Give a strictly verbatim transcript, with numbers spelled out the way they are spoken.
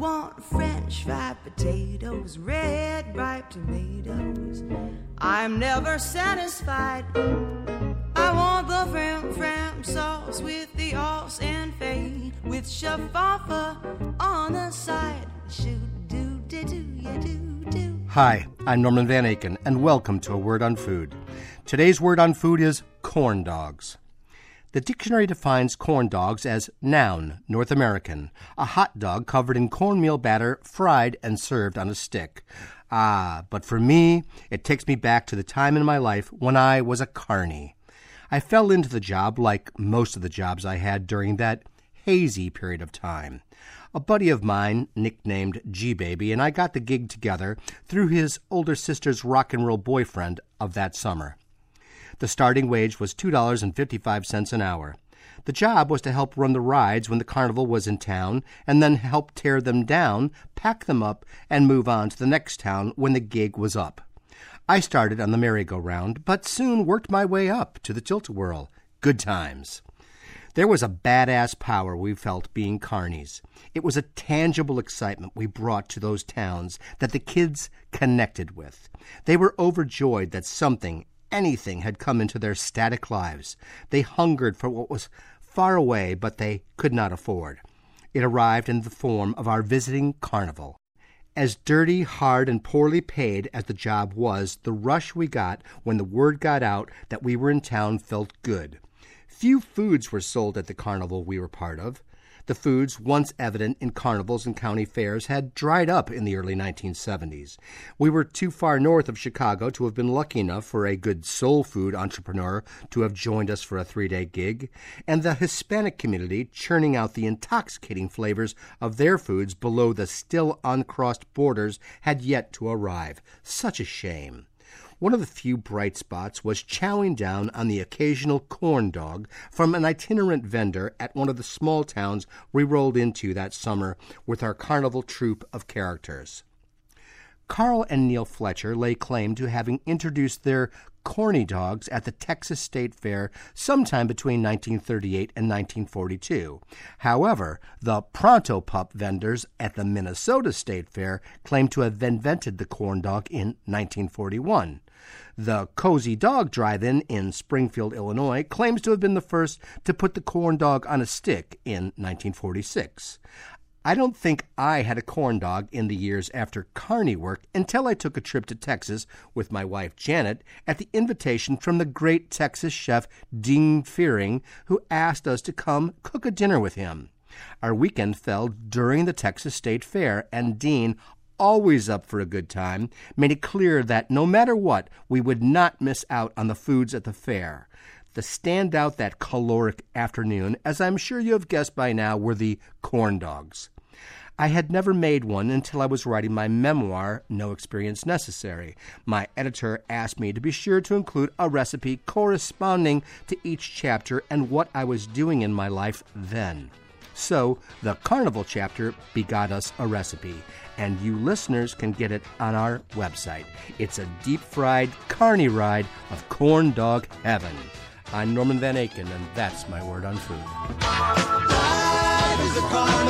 want French fried potatoes, red ripe tomatoes. I'm never satisfied. I want the fram fram sauce with the sauce and fade, with shaffa on the side. Shoot do do do ya do do. Hi, I'm Norman Van Aken, and welcome to A Word on Food. Today's word on food is corn dogs. The dictionary defines corn dogs as noun, North American, a hot dog covered in cornmeal batter, fried and served on a stick. Ah, but for me, it takes me back to the time in my life when I was a carny. I fell into the job like most of the jobs I had during that hazy period of time. A buddy of mine, nicknamed G-Baby, and I got the gig together through his older sister's rock and roll boyfriend of that summer. The starting wage was two dollars and fifty-five cents an hour. The job was to help run the rides when the carnival was in town, and then help tear them down, pack them up, and move on to the next town when the gig was up. I started on the merry-go-round, but soon worked my way up to the tilt-a-whirl. Good times. There was a badass power we felt being carnies. It was a tangible excitement we brought to those towns that the kids connected with. They were overjoyed that something, anything had come into their static lives. They hungered for what was far away, but they could not afford. It arrived in the form of our visiting carnival. As dirty, hard, and poorly paid as the job was, the rush we got when the word got out that we were in town felt good. Few foods were sold at the carnival we were part of. The foods once evident in carnivals and county fairs had dried up in the early nineteen seventies. We were too far north of Chicago to have been lucky enough for a good soul food entrepreneur to have joined us for a three-day gig, and the Hispanic community churning out the intoxicating flavors of their foods below the still uncrossed borders had yet to arrive. Such a shame. One of the few bright spots was chowing down on the occasional corn dog from an itinerant vendor at one of the small towns we rolled into that summer with our carnival troupe of characters. Carl and Neil Fletcher lay claim to having introduced their corny dogs at the Texas State Fair sometime between nineteen thirty-eight and nineteen forty-two. However, the Pronto Pup vendors at the Minnesota State Fair claim to have invented the corn dog in nineteen forty-one. The Cozy Dog Drive-In in Springfield, Illinois, claims to have been the first to put the corn dog on a stick in nineteen forty-six. I don't think I had a corn dog in the years after carny work until I took a trip to Texas with my wife Janet at the invitation from the great Texas chef Dean Fearing, who asked us to come cook a dinner with him. Our weekend fell during the Texas State Fair, and Dean, always up for a good time, made it clear that no matter what, we would not miss out on the foods at the fair. The standout that caloric afternoon, as I'm sure you have guessed by now, were the corn dogs. I had never made one until I was writing my memoir, No Experience Necessary. My editor asked me to be sure to include a recipe corresponding to each chapter and what I was doing in my life then. So, the Carnival chapter begot us a recipe, and you listeners can get it on our website. It's a deep-fried carny ride of corn dog heaven. I'm Norman Van Aken, and that's my word on food.